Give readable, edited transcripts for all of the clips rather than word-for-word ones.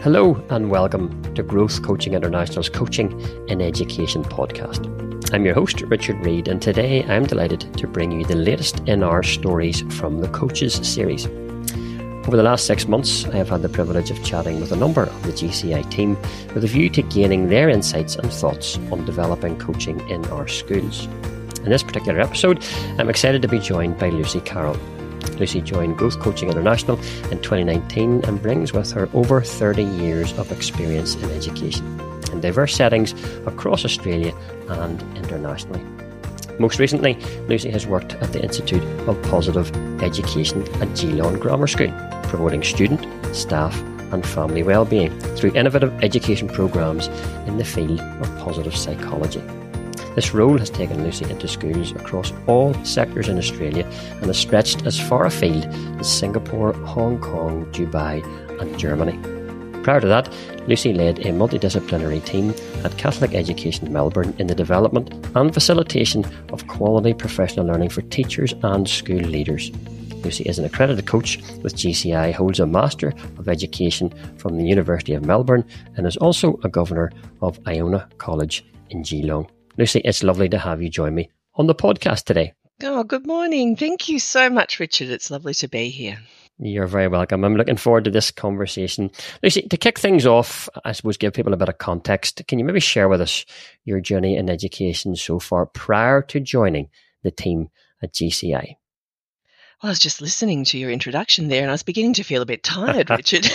Hello and welcome to Growth Coaching International's Coaching in Education podcast. I'm your host, Richard Reid, and today I'm delighted to bring you the latest in our stories from the Coaches series. Over the last 6 months, I have had the privilege of chatting with a number of the GCI team with a view to gaining their insights and thoughts on developing coaching in our schools. In this particular episode, I'm excited to be joined by Lucy Carroll. Lucy joined Growth Coaching International in 2019 and brings with her over 30 years of experience in education in diverse settings across Australia and internationally. Most recently, Lucy has worked at the Institute of Positive Education at Geelong Grammar School, promoting student, staff and family wellbeing through innovative education programs in the field of positive psychology. This role has taken Lucy into schools across all sectors in Australia and has stretched as far afield as Singapore, Hong Kong, Dubai and Germany. Prior to that, Lucy led a multidisciplinary team at Catholic Education Melbourne in the development and facilitation of quality professional learning for teachers and school leaders. Lucy is an accredited coach with GCI, holds a Master of Education from the University of Melbourne and is also a governor of Iona College in Geelong. Lucy, it's lovely to have you join me on the podcast today. Oh, good morning. Thank you so much, Richard. It's lovely to be here. You're very welcome. I'm looking forward to this conversation. Lucy, to kick things off, I suppose give people a bit of context. Can you maybe share with us your journey in education so far prior to joining the team at GCI? Well, I was just listening to your introduction there and I was beginning to feel a bit tired, Richard.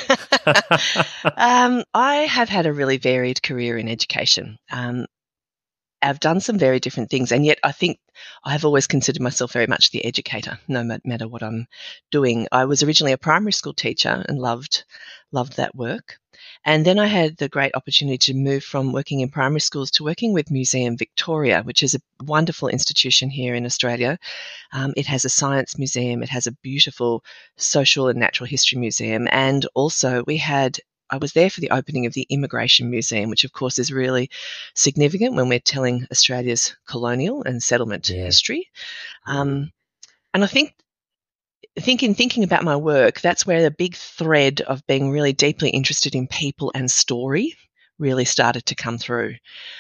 I have had a really varied career in education. I've done some very different things, and yet I think I've always considered myself very much the educator, no matter what I'm doing. I was originally a primary school teacher and loved that work. And then I had the great opportunity to move from working in primary schools to working with Museum Victoria, which is a wonderful institution here in Australia. It has a science museum, it has a beautiful social and natural history museum, and also I was there for the opening of the Immigration Museum, which of course is really significant when we're telling Australia's colonial and settlement history. And I think in thinking about my work, that's where the big thread of being really deeply interested in people and story really started to come through.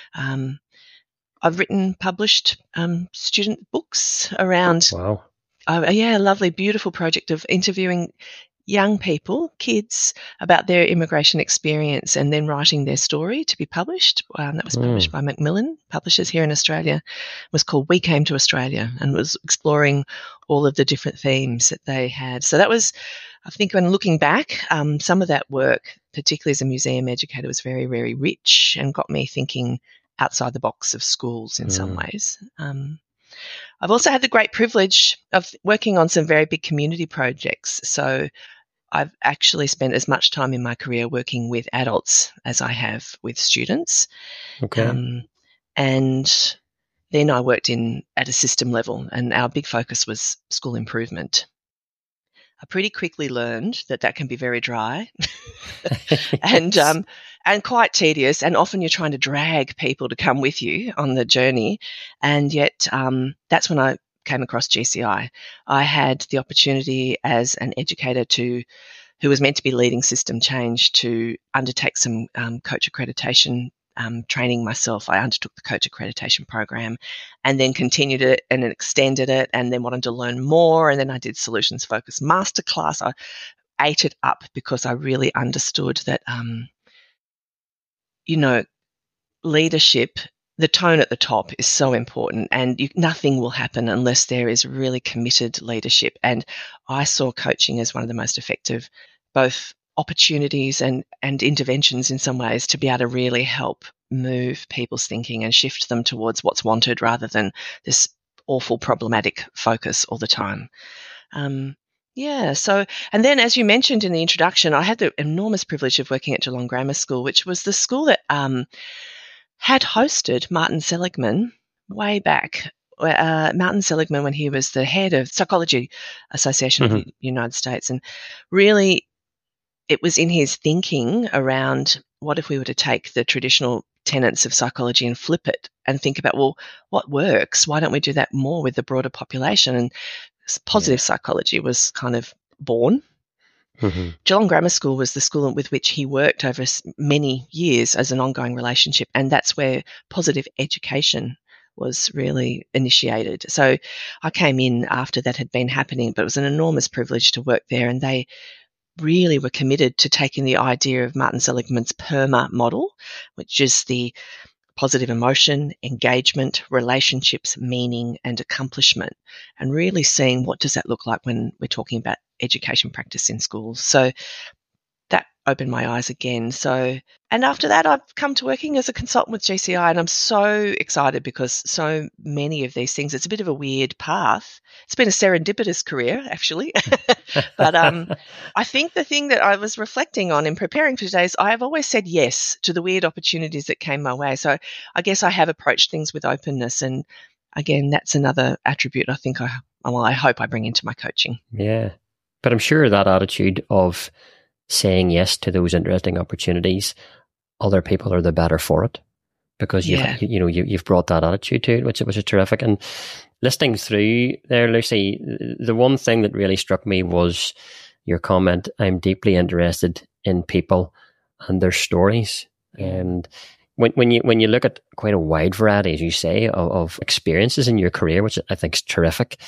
I've published student books around. Wow. A lovely, beautiful project of interviewing young people, kids, about their immigration experience and then writing their story to be published. That was published by Macmillan Publishers here in Australia. It was called We Came to Australia and was exploring all of the different themes that they had. So that was, I think when looking back, some of that work, particularly as a museum educator, was very, very rich and got me thinking outside the box of schools in some ways. I've also had the great privilege of working on some very big community projects. So I've actually spent as much time in my career working with adults as I have with students. Okay. And then I worked at a system level, and our big focus was school improvement. I pretty quickly learned that can be very dry and quite tedious, and often you're trying to drag people to come with you on the journey. And yet that's when I came across GCI. I had the opportunity as an educator who was meant to be leading system change to undertake some coach accreditation training myself. I undertook the coach accreditation program and then continued it and extended it and then wanted to learn more. And then I did solutions focused masterclass. I ate it up because I really understood that, leadership, the tone at the top is so important, and nothing will happen unless there is really committed leadership. And I saw coaching as one of the most effective, both opportunities and interventions in some ways to be able to really help move people's thinking and shift them towards what's wanted rather than this awful problematic focus all the time. So, and then as you mentioned in the introduction, I had the enormous privilege of working at Geelong Grammar School, which was the school that had hosted Martin Seligman way back. Martin Seligman, when he was the head of Psychology Association of the United States, and really it was in his thinking around what if we were to take the traditional tenets of psychology and flip it and think about, well, what works? Why don't we do that more with the broader population? And positive psychology was kind of born. Geelong Grammar School was the school with which he worked over many years as an ongoing relationship, and that's where positive education was really initiated. So I came in after that had been happening, but it was an enormous privilege to work there, and they really were committed to taking the idea of Martin Seligman's PERMA model, which is the positive emotion, engagement, relationships, meaning, and accomplishment, and really seeing what does that look like when we're talking about education practice in schools. So that opened my eyes again. And after that, I've come to working as a consultant with GCI, and I'm so excited because so many of these things, it's a bit of a weird path. It's been a serendipitous career, actually. But I think the thing that I was reflecting on in preparing for today is I have always said yes to the weird opportunities that came my way. So I guess I have approached things with openness. And again, that's another attribute I think I hope I bring into my coaching. Yeah. But I'm sure that attitude of saying yes to those interesting opportunities, other people are the better for it, because you've brought that attitude to it, which is terrific. And listening through there, Lucy, the one thing that really struck me was your comment, I'm deeply interested in people and their stories. And when you look at quite a wide variety, as you say, of experiences in your career, which I think is terrific.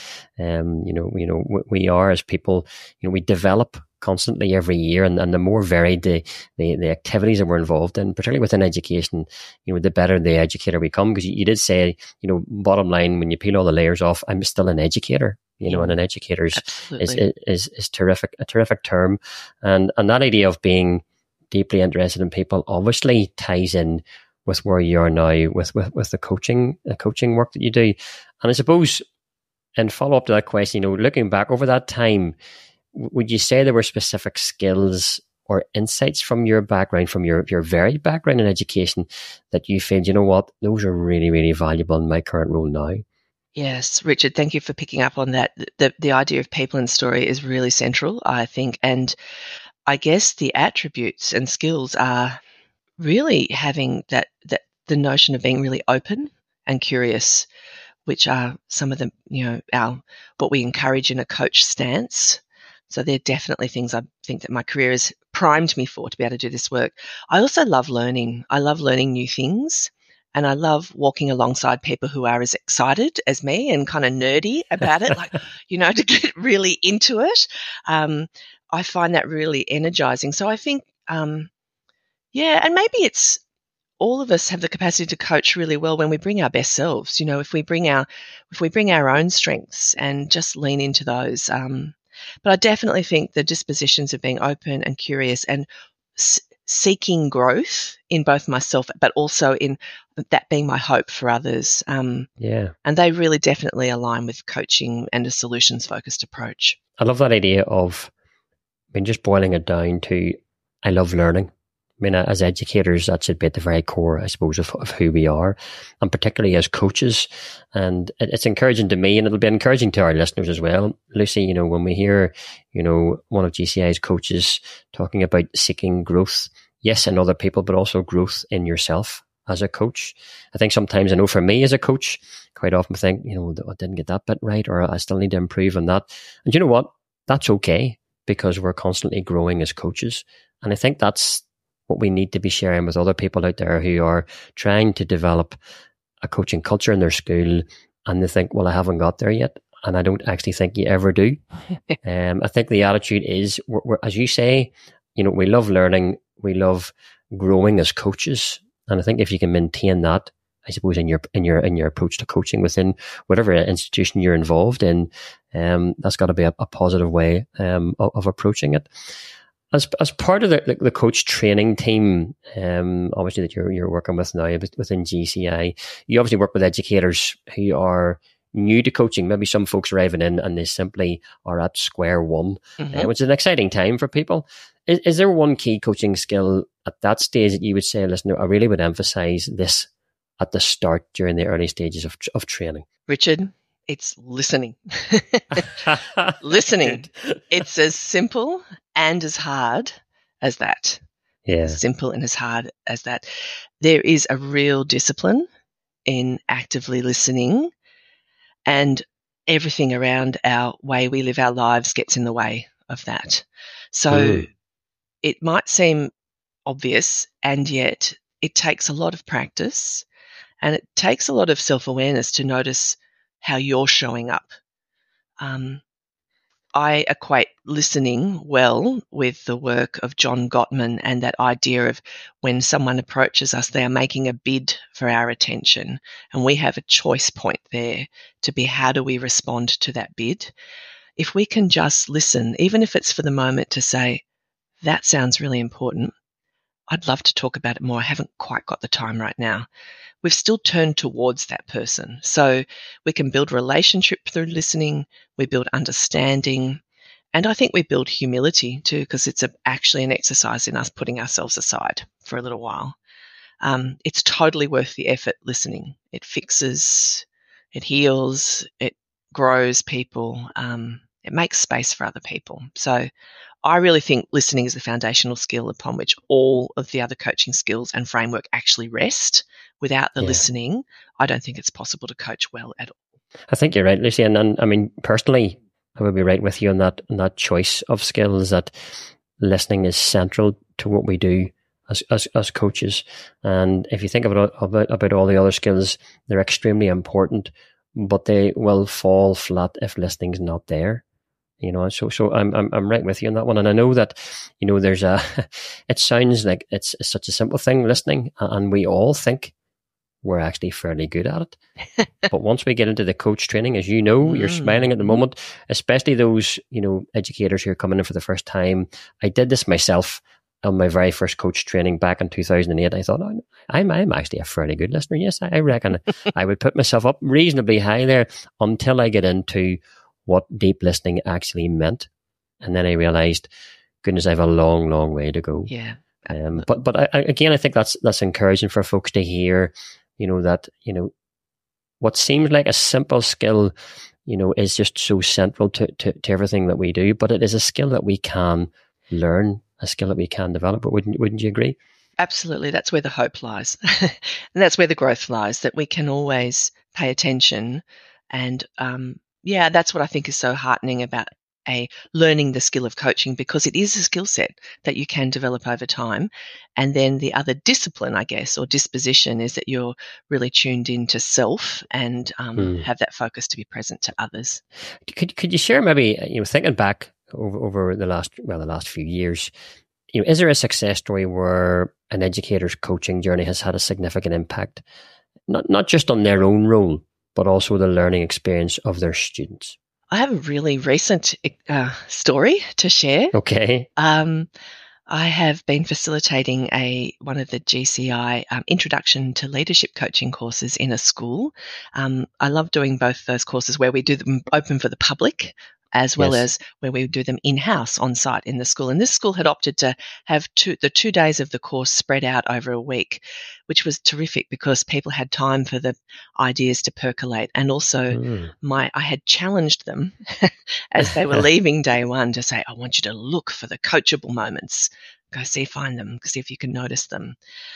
We are, as people, we develop constantly every year, and the more varied the activities that we're involved in, particularly within education, the better the educator we become. Because you did say, bottom line, when you peel all the layers off, I'm still an educator. And an educator is terrific, a terrific term, and that idea of being deeply interested in people obviously ties in with where you are now with the coaching work that you do. And I suppose, in follow up to that question, looking back over that time, would you say there were specific skills or insights from your background, from your varied background in education, that you feel, those are really, really valuable in my current role now? Yes, Richard, thank you for picking up on that. The idea of people and story is really central, I think. And I guess the attributes and skills are really having that the notion of being really open and curious, which are some of the, what we encourage in a coach stance. So they're definitely things I think that my career has primed me for, to be able to do this work. I also love learning. I love learning new things, and I love walking alongside people who are as excited as me and kind of nerdy about it, like, to get really into it. I find that really energizing. So I think, and maybe it's all of us have the capacity to coach really well when we bring our best selves. If we bring our own strengths and just lean into those. But I definitely think the dispositions of being open and curious and seeking growth in both myself, but also in that being my hope for others. And they really definitely align with coaching and a solutions-focused approach. I love that idea of, just boiling it down to, I love learning. As educators, that should be at the very core, I suppose, of who we are, and particularly as coaches. And it's encouraging to me, and it'll be encouraging to our listeners as well, Lucy, when we hear, one of GCI's coaches talking about seeking growth, yes, in other people, but also growth in yourself as a coach. I think sometimes, I know for me as a coach, quite often I think, I didn't get that bit right, or I still need to improve on that. And you know what? That's okay, because we're constantly growing as coaches. And I think that's what we need to be sharing with other people out there who are trying to develop a coaching culture in their school, and they think, well, I haven't got there yet. And I don't actually think you ever do. I think the attitude is, we're, as you say, we love learning, we love growing as coaches. And I think if you can maintain that, I suppose, in your approach to coaching within whatever institution you're involved in, that's got to be a positive way of approaching it. As part of the coach training team, obviously that you're working with now within GCI, you obviously work with educators who are new to coaching. Maybe some folks arriving in and they simply are at square one, which is an exciting time for people. Is there one key coaching skill at that stage that you would say, listen, I really would emphasize this at the start during the early stages of training? Richard, it's listening. Listening. It's as simple and as hard as that. Yeah. As simple and as hard as that. There is a real discipline in actively listening, and everything around our way we live our lives gets in the way of that. So it might seem obvious, and yet it takes a lot of practice, and it takes a lot of self-awareness to notice how you're showing up. I equate listening well with the work of John Gottman and that idea of when someone approaches us, they are making a bid for our attention, and we have a choice point there to be, how do we respond to that bid? If we can just listen, even if it's for the moment, to say, that sounds really important, I'd love to talk about it more, I haven't quite got the time right now, we've still turned towards that person. So we can build relationship through listening, we build understanding, and I think we build humility too, because it's actually an exercise in us putting ourselves aside for a little while. It's totally worth the effort, listening. It fixes, it heals, it grows people, it makes space for other people. So I really think listening is the foundational skill upon which all of the other coaching skills and framework actually rest. Without the listening, I don't think it's possible to coach well at all. I think you're right, Lucy. And I mean, personally, I would be right with you on that choice of skills, that listening is central to what we do as coaches. And if you think about all the other skills, they're extremely important, but they will fall flat if listening's not there. So I'm right with you on that one. And I know that, there's it sounds like it's such a simple thing, listening, and we all think we're actually fairly good at it. But once we get into the coach training, as you know, you're smiling at the moment, especially those, educators who are coming in for the first time. I did this myself on my very first coach training back in 2008. I thought, I'm actually a fairly good listener. Yes, I reckon I would put myself up reasonably high there until I get into what deep listening actually meant. And then I realized, goodness, I have a long, long way to go. Yeah. But I think that's encouraging for folks to hear, that, what seems like a simple skill, is just so central to everything that we do. But it is a skill that we can learn, a skill that we can develop. But wouldn't you agree? Absolutely. That's where the hope lies. And that's where the growth lies, that we can always pay attention. And that's what I think is so heartening about learning the skill of coaching, because it is a skill set that you can develop over time. And then the other discipline, I guess, or disposition, is that you're really tuned into self and have that focus to be present to others. Could you share, maybe, thinking back over the last few years, is there a success story where an educator's coaching journey has had a significant impact, not just on their own role, but also the learning experience of their students? I have a really recent story to share. Okay. I have been facilitating one of the GCI Introduction to Leadership coaching courses in a school. I love doing both those courses where we do them open for the public, as well as where we do them in-house on site in the school. And this school had opted to have the 2 days of the course spread out over a week, which was terrific because people had time for the ideas to percolate. And also I had challenged them as they were leaving day one to say, I want you to look for the coachable moments. Go find them, see if you can notice them.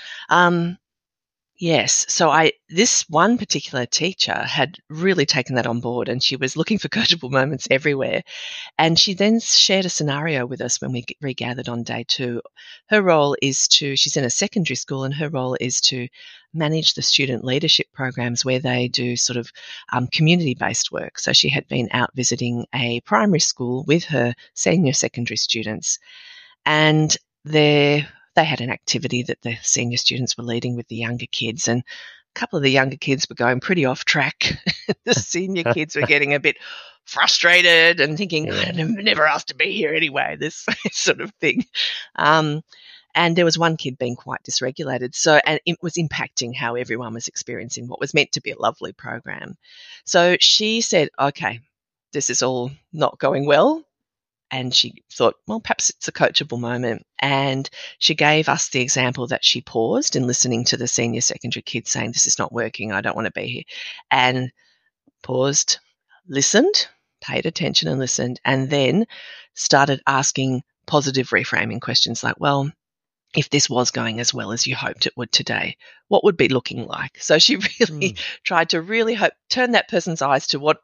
Yes. So this one particular teacher had really taken that on board, and she was looking for coachable moments everywhere. And she then shared a scenario with us when we regathered on day 2. Her role is she's in a secondary school, and her role is to manage the student leadership programs where they do sort of community-based work. So she had been out visiting a primary school with her senior secondary students, and they had an activity that the senior students were leading with the younger kids, and a couple of the younger kids were going pretty off track. The senior kids were getting a bit frustrated and thinking, I'm never asked to be here anyway, this sort of thing. And there was one kid being quite dysregulated. And it was impacting how everyone was experiencing what was meant to be a lovely program. So she said, okay, this is all not going well. And she thought, well, perhaps it's a coachable moment. And she gave us the example that she paused in listening to the senior secondary kids saying, this is not working, I don't want to be here. And paused, listened, paid attention and listened, and then started asking positive reframing questions like, well, if this was going as well as you hoped it would today, what would be looking like? So she really tried to turn that person's eyes to what could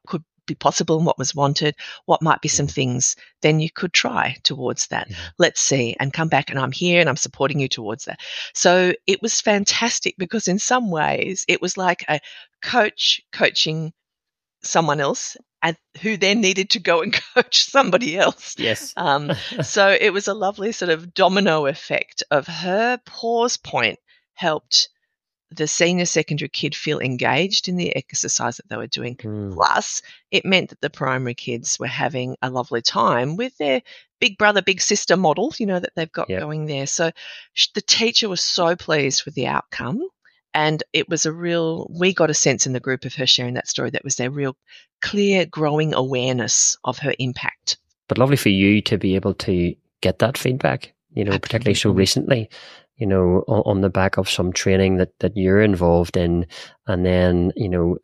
be possible and what was wanted, what might be some things then you could try towards that. Yeah. Let's see, and come back, and I'm here and I'm supporting you towards that. So it was fantastic because in some ways it was like a coach coaching someone else, and who then needed to go and coach somebody else. Yes. So it was a lovely sort of domino effect of her pause point helped the senior secondary kid feel engaged in the exercise that they were doing. Plus, it meant that the primary kids were having a lovely time with their big brother, big sister model, that they've got going there. So the teacher was so pleased with the outcome. And it was we got a sense in the group of her sharing that story that was their real clear growing awareness of her impact. But lovely for you to be able to get that feedback, particularly so recently, on the back of some training that you're involved in. And then,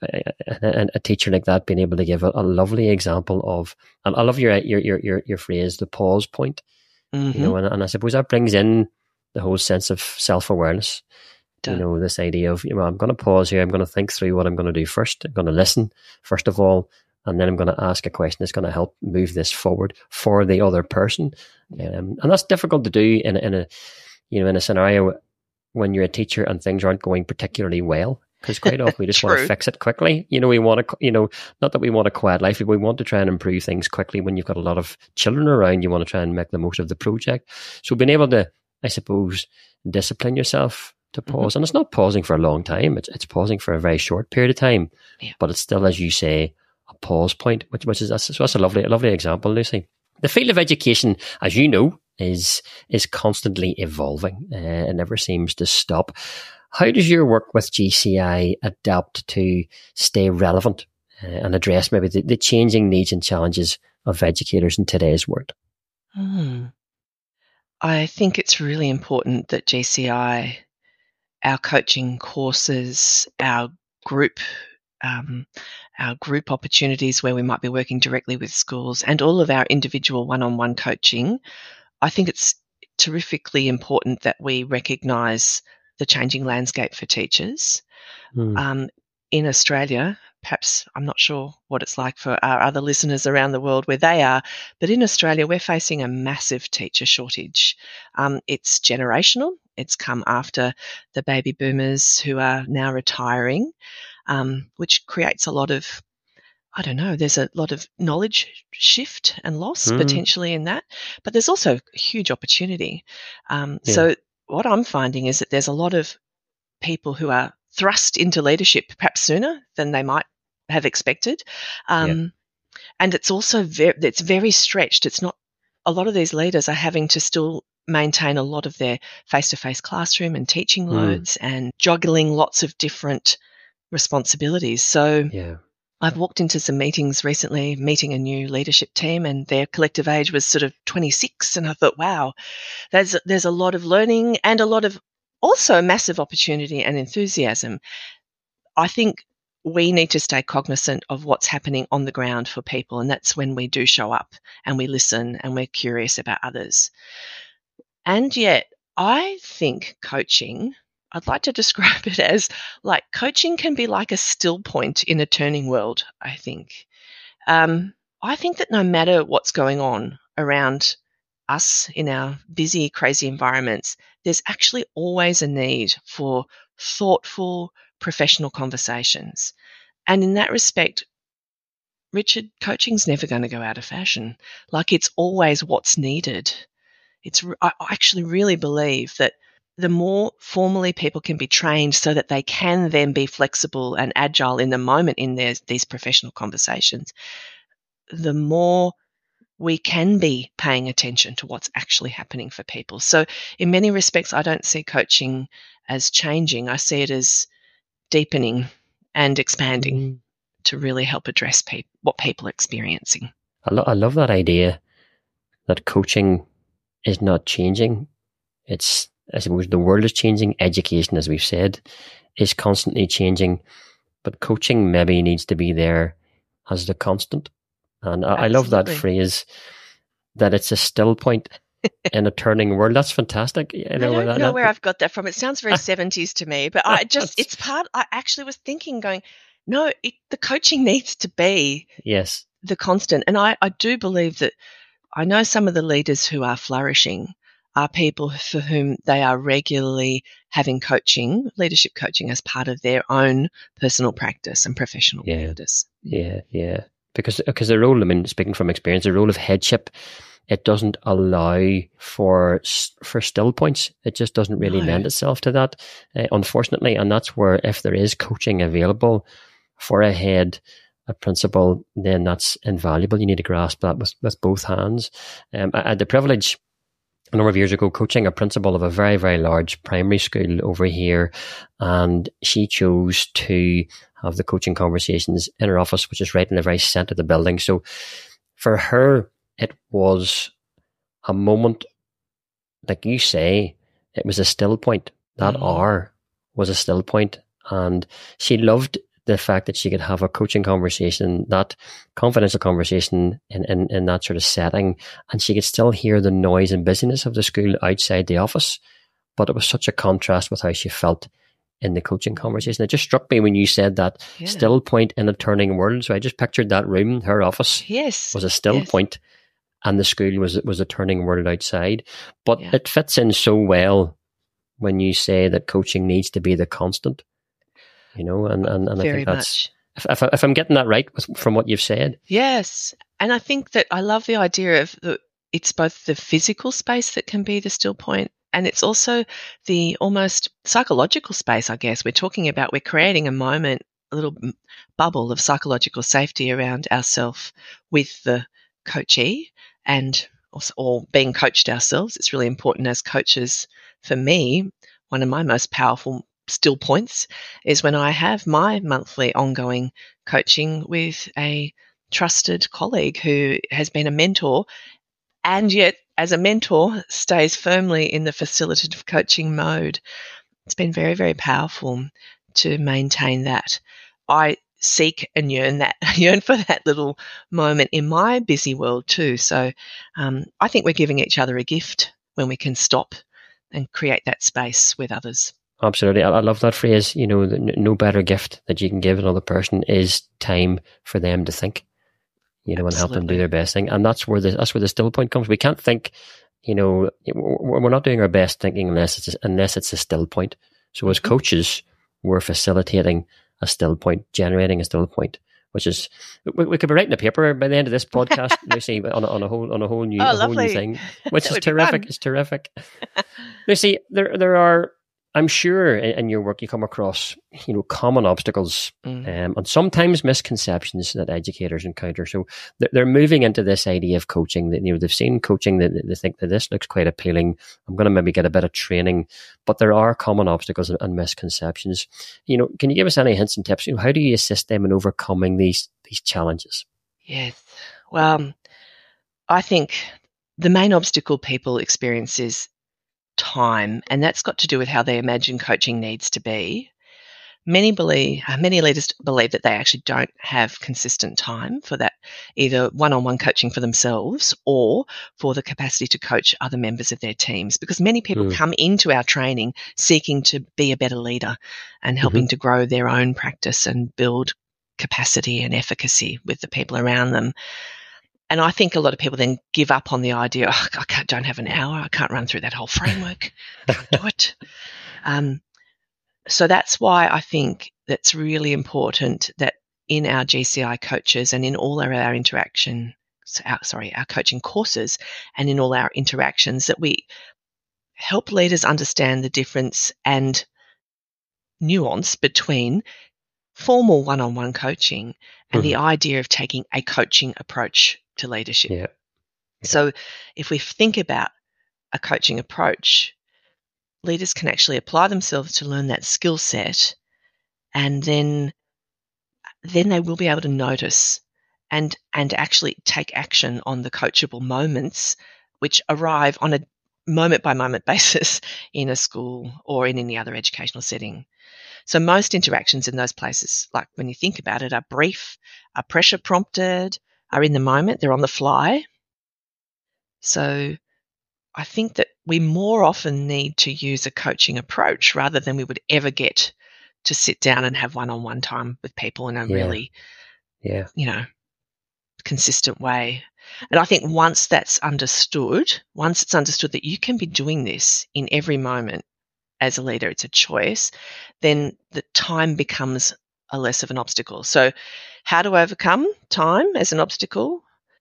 a teacher like that being able to give a lovely example of, and I love your phrase, the pause point, and I suppose that brings in the whole sense of self-awareness. This idea of, I'm going to pause here. I'm going to think through what I'm going to do first. I'm going to listen, first of all, and then I'm going to ask a question that's going to help move this forward for the other person. And that's difficult to do in a scenario when you're a teacher and things aren't going particularly well. Because quite often we just want to fix it quickly. We want to, not that we want a quiet life, but we want to try and improve things quickly. When you've got a lot of children around, you want to try and make the most of the project. So being able to, I suppose, discipline yourself to pause, and it's not pausing for a long time. It's pausing for a very short period of time, but it's still, as you say, a pause point, which is that's a lovely example, Lucy. The field of education, as you know, is constantly evolving. It never seems to stop. How does your work with GCI adapt to stay relevant and address maybe the changing needs and challenges of educators in today's world? I think it's really important that GCI, our coaching courses, our group opportunities where we might be working directly with schools, and all of our individual one-on-one coaching, I think it's terrifically important that we recognise the changing landscape for teachers. In Australia, perhaps I'm not sure what it's like for our other listeners around the world where they are, but in Australia we're facing a massive teacher shortage. It's generational. It's come after the baby boomers who are now retiring, which creates a lot of, there's a lot of knowledge shift and loss potentially in that, but there's also a huge opportunity. So what I'm finding is that there's a lot of people who are thrust into leadership perhaps sooner than they might have expected. And it's also it's very stretched. It's not, a lot of these leaders are having to still maintain a lot of their face-to-face classroom and teaching loads and juggling lots of different responsibilities. So I've walked into some meetings recently, meeting a new leadership team, and their collective age was sort of 26. And I thought, wow, there's a lot of learning and a lot of also massive opportunity and enthusiasm. I think we need to stay cognizant of what's happening on the ground for people, and that's when we do show up and we listen and we're curious about others. And yet, I think coaching, I'd like to describe it as like coaching can be like a still point in a turning world, I think. I think that no matter what's going on around us in our busy, crazy environments, there's actually always a need for thoughtful, professional conversations. And in that respect, Richard, coaching's never going to go out of fashion. Like, it's always what's needed. I actually really believe that the more formally people can be trained so that they can then be flexible and agile in the moment in these professional conversations, the more we can be paying attention to what's actually happening for people. So in many respects, I don't see coaching as changing. I see it as deepening and expanding to really help address what people are experiencing. I love that idea that coaching is not changing. It's, I suppose, the world is changing. Education, as we've said, is constantly changing, but coaching maybe needs to be there as the constant. And I love that phrase, that it's a still point in a turning world. That's fantastic. I don't know where I've got that from. It sounds very 70s to me, but I actually was thinking, going, No, the coaching needs to be Yes. the constant. And I do believe that I know some of the leaders who are flourishing are people for whom they are regularly having coaching, leadership coaching, as part of their own personal practice and professional practice. Yeah. Because the role, I mean, speaking from experience, the role of headship, it doesn't allow for still points. It just doesn't really lend itself to that, unfortunately. And that's where, if there is coaching available for a head, a principal, then that's invaluable. You need to grasp that with both hands. I had the privilege a number of years ago coaching a principal of a very, very large primary school over here, and she chose to have the coaching conversations in her office, which is right in the very centre of the building. So for her, it was a moment, like you say, it was a still point. That hour was a still point, and she loved the fact that she could have a coaching conversation, that confidential conversation in that sort of setting, and she could still hear the noise and busyness of the school outside the office. But it was such a contrast with how she felt in the coaching conversation. It just struck me when you said that still point in a turning world. So I just pictured that room, her office was a still point, and the school was a turning world outside. But it fits in so well when you say that coaching needs to be the constant. You know, and I think that's, if I'm getting that right from what you've said. Yes. And I think that I love the idea of it's both the physical space that can be the still point, and it's also the almost psychological space, I guess. We're creating a moment, a little bubble of psychological safety around ourselves with the coachee, and also, or being coached ourselves. It's really important as coaches. For me, one of my most powerful still points is when I have my monthly ongoing coaching with a trusted colleague who has been a mentor, and yet as a mentor stays firmly in the facilitative coaching mode. It's been very, very powerful to maintain that. I seek and yearn for that little moment in my busy world too. So I think we're giving each other a gift when we can stop and create that space with others. Absolutely. I love that phrase. You know, no better gift that you can give another person is time for them to think, you know, and help them do their best thing. And that's where the still point comes. We can't think, you know, we're not doing our best thinking unless it's a still point. So as coaches, we're facilitating a still point, generating a still point, which is, we could be writing a paper by the end of this podcast, Lucy, on a whole new thing, which is terrific. It's terrific. Lucy, there are, I'm sure in your work you come across, you know, common obstacles and sometimes misconceptions that educators encounter. So they're moving into this idea of coaching that, you know, they've seen coaching that they think that this looks quite appealing. I'm going to maybe get a bit of training, but there are common obstacles and misconceptions. You know, can you give us any hints and tips? You know, how do you assist them in overcoming these challenges? Yes. Well, I think the main obstacle people experience is time, and that's got to do with how they imagine coaching needs to be. Many leaders believe that they actually don't have consistent time for that, either one-on-one coaching for themselves or for the capacity to coach other members of their teams, because many people come into our training seeking to be a better leader and helping to grow their own practice and build capacity and efficacy with the people around them. And I think a lot of people then give up on the idea, don't have an hour, I can't run through that whole framework, can't do it. So that's why I think that's really important that in our GCI coaches and in all our coaching courses and in all our interactions, that we help leaders understand the difference and nuance between formal one-on-one coaching and the idea of taking a coaching approach to leadership. Yeah. So if we think about a coaching approach, leaders can actually apply themselves to learn that skill set, and then they will be able to notice and actually take action on the coachable moments which arrive on a moment-by-moment basis in a school or in any other educational setting. So most interactions in those places, like when you think about it, are brief, are pressure prompted, are in the moment, they're on the fly. So I think that we more often need to use a coaching approach rather than we would ever get to sit down and have one-on-one time with people in a really, consistent way. And I think once it's understood that you can be doing this in every moment as a leader, it's a choice, then the time becomes a less of an obstacle. So how to overcome time as an obstacle?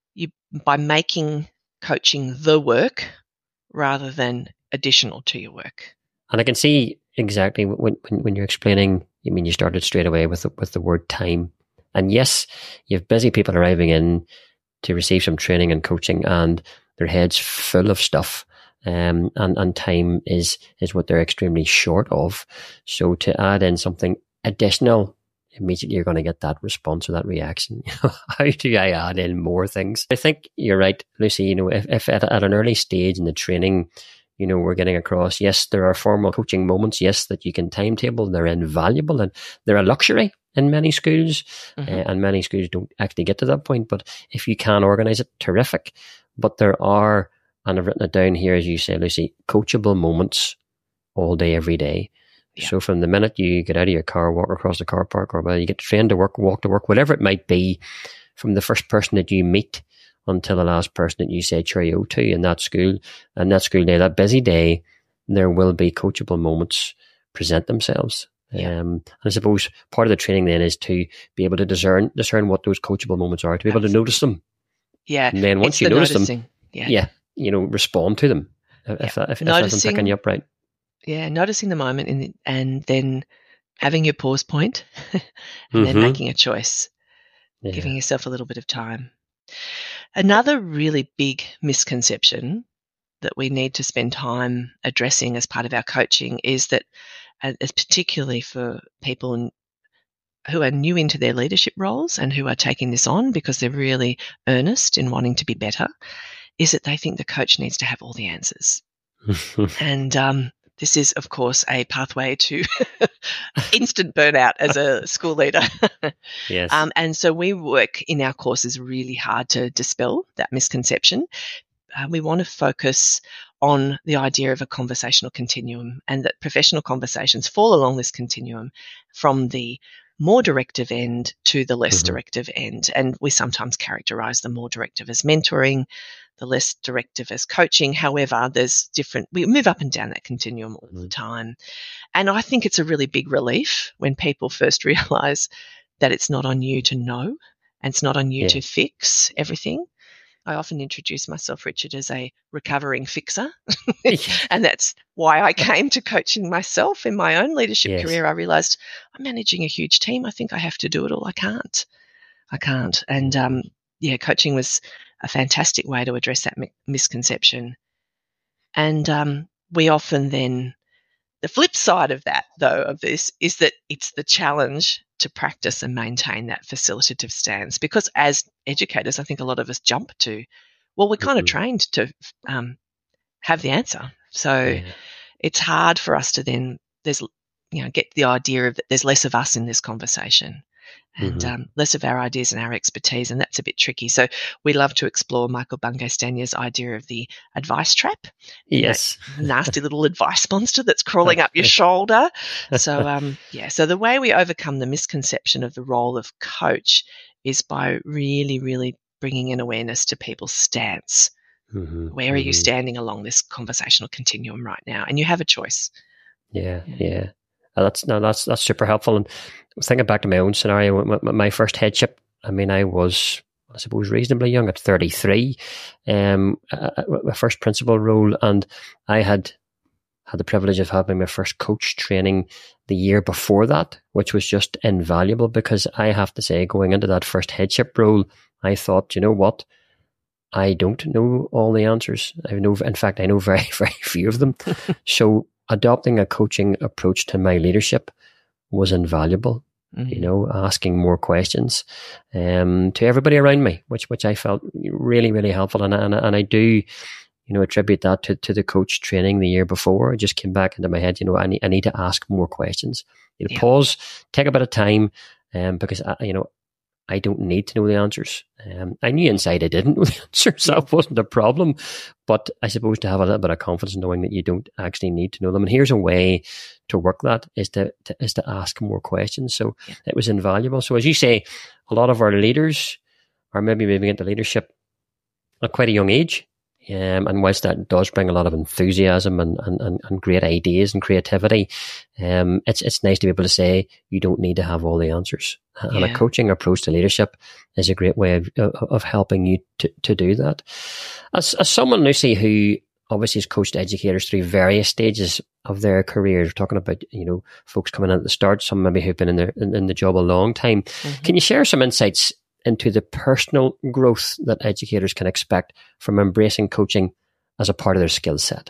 By making coaching the work rather than additional to your work. And I can see exactly when you're explaining, you started straight away with the word time. And yes, you have busy people arriving in to receive some training and coaching, and their heads full of stuff. And time is what they're extremely short of. So to add in something additional, immediately you're going to get that response or that reaction. How do I add in more things? I think you're right, Lucy. If at an early stage in the training, we're getting across, yes, there are formal coaching moments, yes, that you can timetable, they're invaluable and they're a luxury in many schools, and many schools don't actually get to that point. But if you can organise it, terrific. But there are, and I've written it down here, as you say, Lucy, coachable moments all day, every day. Yeah. So from the minute you get out of your car, walk across the car park, or whether you get to train to work, walk to work, whatever it might be, from the first person that you meet until the last person that you say cheerio to in that school, and that school day, that busy day, there will be coachable moments present themselves. Yeah. And I suppose part of the training then is to be able to discern what those coachable moments are, to be able to notice them. Yeah. And then once you notice them, respond to them. If that's picking you up right. Yeah, noticing the moment and then having your pause point and then making a choice, giving yourself a little bit of time. Another really big misconception that we need to spend time addressing as part of our coaching is that, particularly for people who are new into their leadership roles and who are taking this on because they're really earnest in wanting to be better, is that they think the coach needs to have all the answers. And this is, of course, a pathway to instant burnout as a school leader. Yes. And so we work in our courses really hard to dispel that misconception. We want to focus on the idea of a conversational continuum, and that professional conversations fall along this continuum from the more directive end to the less directive end. And we sometimes characterize the more directive as mentoring, the less directive as coaching. However, we move up and down that continuum all the time. And I think it's a really big relief when people first realize that it's not on you to know and it's not on you to fix everything. I often introduce myself, Richard, as a recovering fixer. And that's why I came to coaching myself in my own leadership career. I realized I'm managing a huge team. I think I have to do it all. I can't. And coaching was a fantastic way to address that misconception. And we often then, the flip side of that, though, of this is that it's the challenge to practice and maintain that facilitative stance. Because as educators, I think a lot of us jump to, well, we're kind of trained to have the answer. So it's hard for us to then get the idea of that there's less of us in this conversation and less of our ideas and our expertise, and that's a bit tricky. So we love to explore Michael Bungay-Stanier's idea of the advice trap. Yes. Nasty little advice monster that's crawling up your shoulder. So, so the way we overcome the misconception of the role of coach is by really, really bringing in awareness to people's stance. Where are you standing along this conversational continuum right now? And you have a choice. Yeah. That's super helpful. And thinking back to my own scenario, my first headship, I was, I suppose, reasonably young at 33, my first principal role, and I had the privilege of having my first coach training the year before that, which was just invaluable, because I have to say, going into that first headship role, I thought, you know what? I don't know all the answers. I know very, very few of them. So adopting a coaching approach to my leadership was invaluable. Asking more questions to everybody around me, which I felt really, really helpful. And I do, attribute that to the coach training the year before. It just came back into my head, I need to ask more questions. Pause, take a bit of time, because I don't need to know the answers. I knew inside I didn't know the answers. That wasn't a problem. But I suppose to have a little bit of confidence knowing that you don't actually need to know them. And here's a way to work that is to ask more questions. So it was invaluable. So as you say, a lot of our leaders are maybe moving into leadership at quite a young age. And whilst that does bring a lot of enthusiasm and great ideas and creativity, it's nice to be able to say you don't need to have all the answers. And a coaching approach to leadership is a great way of helping you to do that. As someone, Lucy, who obviously has coached educators through various stages of their career, talking about, folks coming in at the start, some maybe who've been in the job a long time. Mm-hmm. Can you share some insights into the personal growth that educators can expect from embracing coaching as a part of their skill set?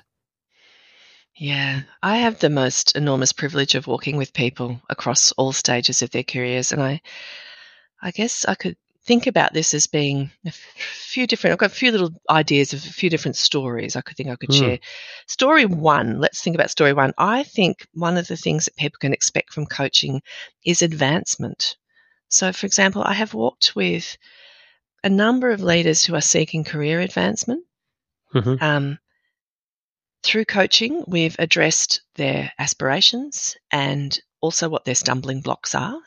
Yeah, I have the most enormous privilege of working with people across all stages of their careers. And I guess I could think about this as being I've got a few little ideas of a few different stories I could share. Story one, let's think about story one. I think one of the things that people can expect from coaching is advancement. So, for example, I have worked with a number of leaders who are seeking career advancement. Mm-hmm. Through coaching, we've addressed their aspirations and also what their stumbling blocks are.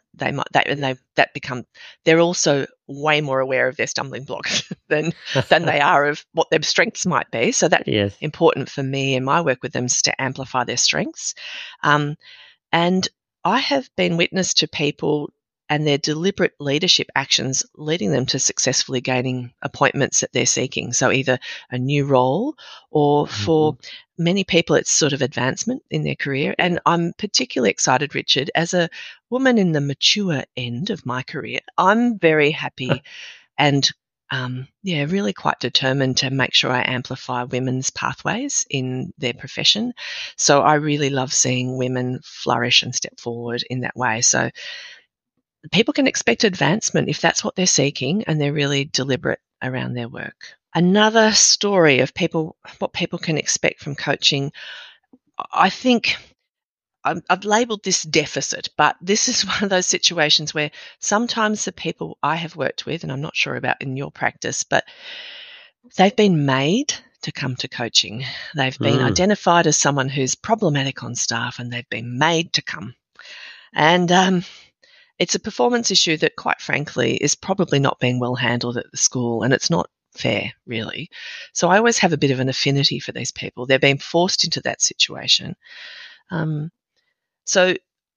They're also way more aware of their stumbling blocks than they are of what their strengths might be. So that's important for me in my work with them, is to amplify their strengths. And I have been witness to people and their deliberate leadership actions leading them to successfully gaining appointments that they're seeking. So either a new role or for many people, it's sort of advancement in their career. And I'm particularly excited, Richard, as a woman in the mature end of my career, I'm very happy and really quite determined to make sure I amplify women's pathways in their profession. So I really love seeing women flourish and step forward in that way. So people can expect advancement if that's what they're seeking and they're really deliberate around their work. Another story of what people can expect from coaching, I think I've labelled this deficit, but this is one of those situations where sometimes the people I have worked with, and I'm not sure about in your practice, but they've been made to come to coaching. They've been identified as someone who's problematic on staff and they've been made to come. And it's a performance issue that, quite frankly, is probably not being well handled at the school, and it's not fair, really. So I always have a bit of an affinity for these people. They're being forced into that situation. So,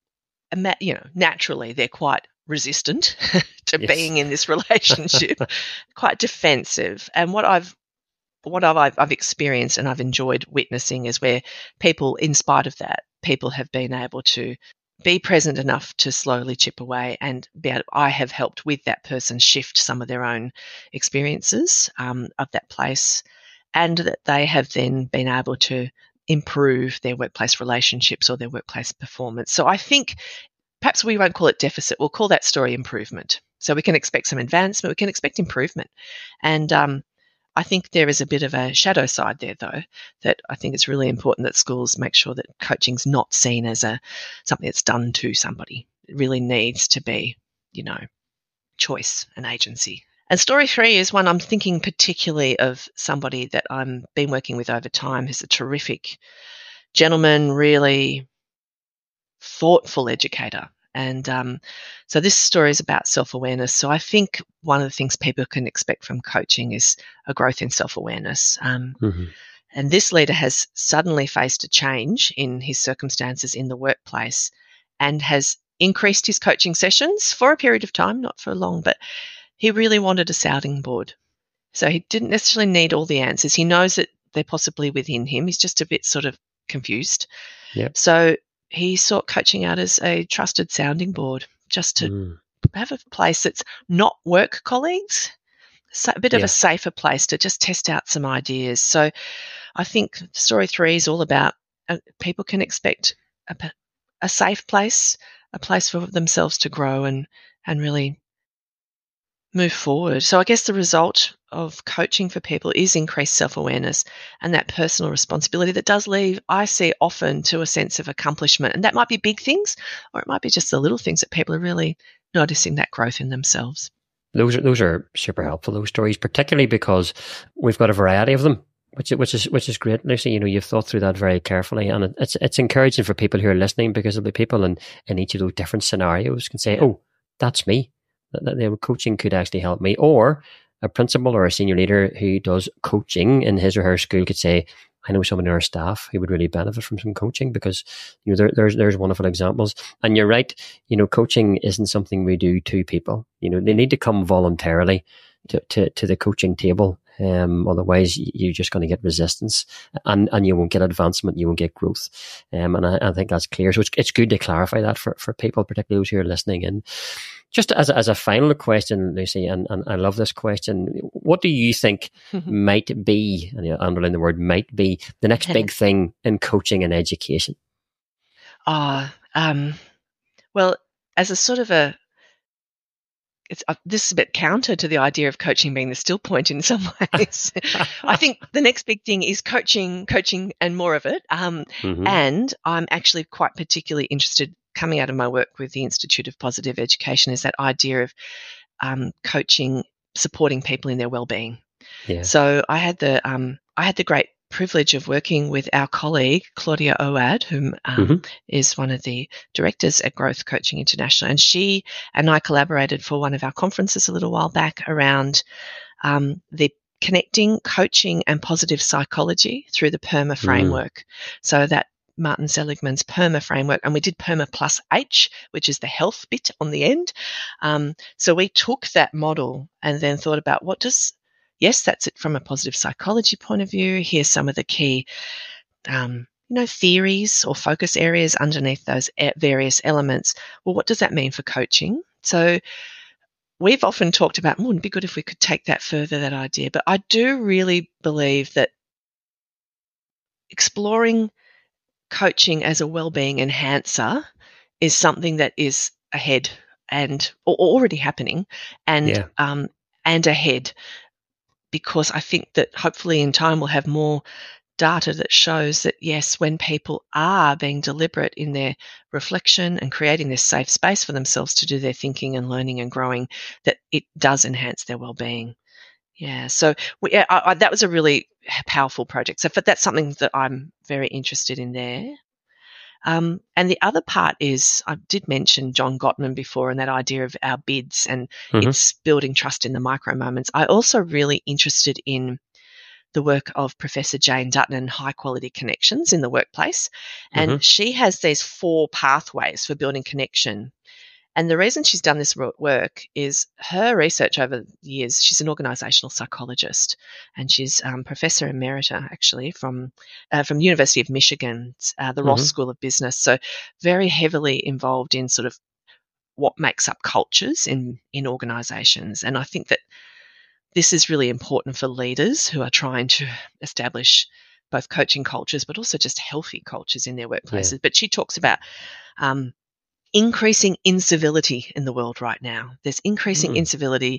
naturally, they're quite resistant to being in this relationship, quite defensive. And what I've experienced and I've enjoyed witnessing is where people, in spite of that, people have been able to be present enough to slowly chip away and I have helped with that person shift some of their own experiences of that place, and that they have then been able to improve their workplace relationships or their workplace performance. So I think perhaps we won't call it deficit, we'll call that story improvement. So we can expect some advancement, we can expect improvement. And I think there is a bit of a shadow side there, though, that I think it's really important that schools make sure that coaching's not seen as something that's done to somebody. It really needs to be, choice and agency. And story three is one I'm thinking particularly of somebody that I've been working with over time, who's a terrific gentleman, really thoughtful educator. And so this story is about self-awareness. So I think one of the things people can expect from coaching is a growth in self-awareness. And this leader has suddenly faced a change in his circumstances in the workplace and has increased his coaching sessions for a period of time, not for long, but he really wanted a sounding board. So he didn't necessarily need all the answers. He knows that they're possibly within him. He's just a bit sort of confused. Yep. So he sought coaching out as a trusted sounding board, just to have a place that's not work colleagues, a bit of a safer place to just test out some ideas. So I think story three is all about people can expect a safe place, a place for themselves to grow and really move forward. So I guess the result of coaching for people is increased self-awareness and that personal responsibility that does lead, I see often, to a sense of accomplishment. And that might be big things, or it might be just the little things that people are really noticing that growth in themselves. Those are super helpful, those stories, particularly because we've got a variety of them, which is great, Lucy. You've thought through that very carefully, and it's encouraging for people who are listening, because there'll be people in each of those different scenarios can say, "Oh, that's me." That coaching could actually help me, or a principal or a senior leader who does coaching in his or her school could say, I know someone in our staff who would really benefit from some coaching, because there's wonderful examples. And you're right, coaching isn't something we do to people. They need to come voluntarily to the coaching table. Otherwise, you're just going to get resistance, and you won't get advancement, you won't get growth. And I think that's clear. So it's good to clarify that for people, particularly those who are listening in. Just as a final question, Lucy, and I love this question, what do you think might be, and I underline the word might be, the next big thing in coaching and education? Well, as a sort of this is a bit counter to the idea of coaching being the still point in some ways. I think the next big thing is coaching, and more of it. And I'm actually quite particularly interested, coming out of my work with the Institute of Positive Education, is that idea of coaching, supporting people in their well-being. Yeah. So I had the great privilege of working with our colleague Claudia Oad, whom is one of the directors at Growth Coaching International, and she and I collaborated for one of our conferences a little while back around the connecting coaching and positive psychology through the PERMA framework. So that Martin Seligman's PERMA framework, and we did PERMA plus H, which is the health bit on the end. So we took that model and then thought about yes, that's it from a positive psychology point of view. Here's some of the key, theories or focus areas underneath those various elements. Well, what does that mean for coaching? So we've often talked about, wouldn't it be good if we could take that further, that idea. But I do really believe that exploring coaching as a wellbeing enhancer is something that is ahead and or already happening and ahead. Because I think that hopefully in time we'll have more data that shows that, yes, when people are being deliberate in their reflection and creating this safe space for themselves to do their thinking and learning and growing, that it does enhance their well-being. Yeah, so that was a really powerful project. So that's something that I'm very interested in there. And the other part is, I did mention John Gottman before and that idea of our bids and it's building trust in the micro moments. I also really interested in the work of Professor Jane Dutton, High Quality Connections in the Workplace. And she has these 4 pathways for building connection. And the reason she's done this work is her research over the years. She's an organisational psychologist, and she's Professor Emerita, actually, from the University of Michigan, the Ross School of Business. So very heavily involved in sort of what makes up cultures in organisations. And I think that this is really important for leaders who are trying to establish both coaching cultures, but also just healthy cultures in their workplaces. Yeah. But she talks about increasing incivility in the world right now. There's increasing incivility,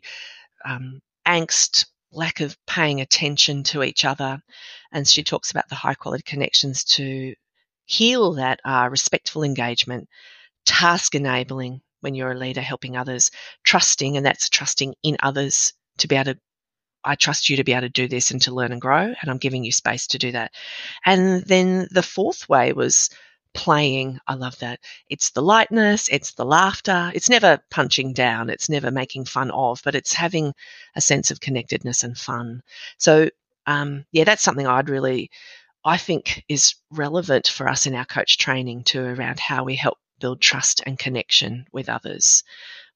angst, lack of paying attention to each other. And she talks about the high quality connections to heal that are respectful engagement, task enabling when you're a leader, helping others, trusting, and that's trusting in others to be able to, I trust you to be able to do this and to learn and grow, and I'm giving you space to do that. And then the 4th way was playing. I love that. It's the lightness, it's the laughter. It's never punching down, it's never making fun of, but it's having a sense of connectedness and fun. So, that's something I think is relevant for us in our coach training too, around how we help build trust and connection with others.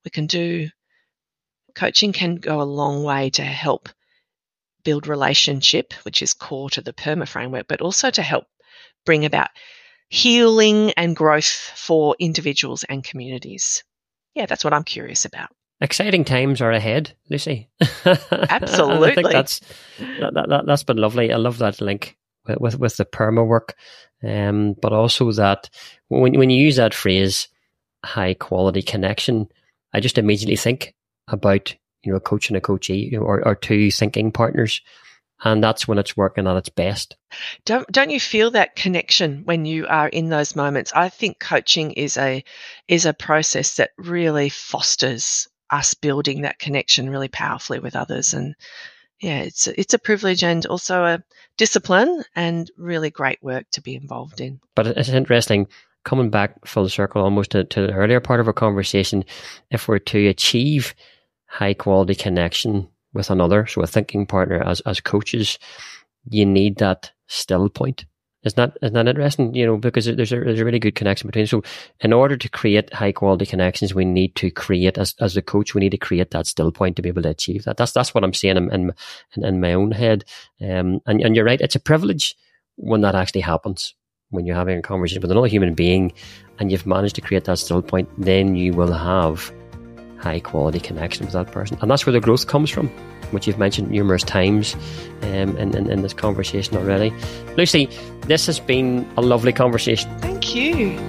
Coaching can go a long way to help build relationship, which is core to the PERMA framework, but also to help bring about healing and growth for individuals and communities. Yeah, that's what I'm curious about. Exciting times are ahead, Lucy. Absolutely. I think that's been lovely. I love that link with the PERMA work, but also that when you use that phrase, high quality connection, I just immediately think about a coach and a coachee, or 2 thinking partners. And that's when it's working at its best. Don't you feel that connection when you are in those moments? I think coaching is a process that really fosters us building that connection really powerfully with others. And yeah, it's a privilege and also a discipline and really great work to be involved in. But it's interesting, coming back full circle almost to the earlier part of our conversation, if we're to achieve high quality connection with another, so a thinking partner as coaches, you need that still point. Isn't that interesting? Because there's a really good connection between. So in order to create high quality connections, we need to create, as a coach, we need to create that still point to be able to achieve that. That's what I'm seeing in my own head. And you're right, it's a privilege when that actually happens. When you're having a conversation with another human being and you've managed to create that still point, then you will have high quality connection with that person. And that's where the growth comes from, which you've mentioned numerous times in this conversation already. Lucy, this has been a lovely conversation. Thank you.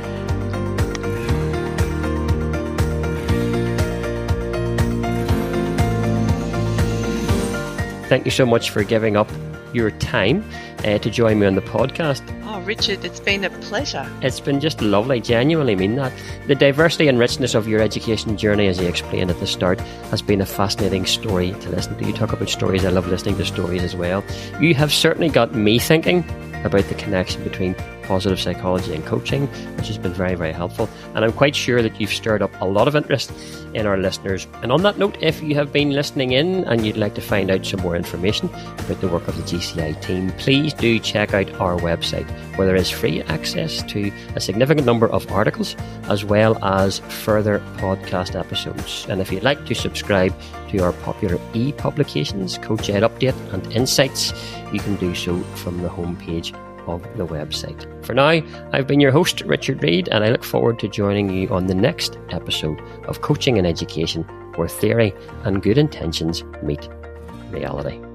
Thank you so much for giving up your time to join me on the podcast. Oh, Richard, it's been a pleasure. It's been just lovely, genuinely mean that. The diversity and richness of your education journey, as you explained at the start, has been a fascinating story to listen to. You talk about stories, I love listening to stories as well. You have certainly got me thinking about the connection between positive psychology and coaching, which has been very, very helpful. And I'm quite sure that you've stirred up a lot of interest in our listeners. And on that note, if you have been listening in and you'd like to find out some more information about the work of the GCI team, please do check out our website, where there is free access to a significant number of articles, as well as further podcast episodes. And if you'd like to subscribe to our popular e-publications, Coach Ed Update and Insights, you can do so from the homepage of the website. For now, I've been your host, Richard Reid, and I look forward to joining you on the next episode of Coaching and Education, where theory and good intentions meet reality.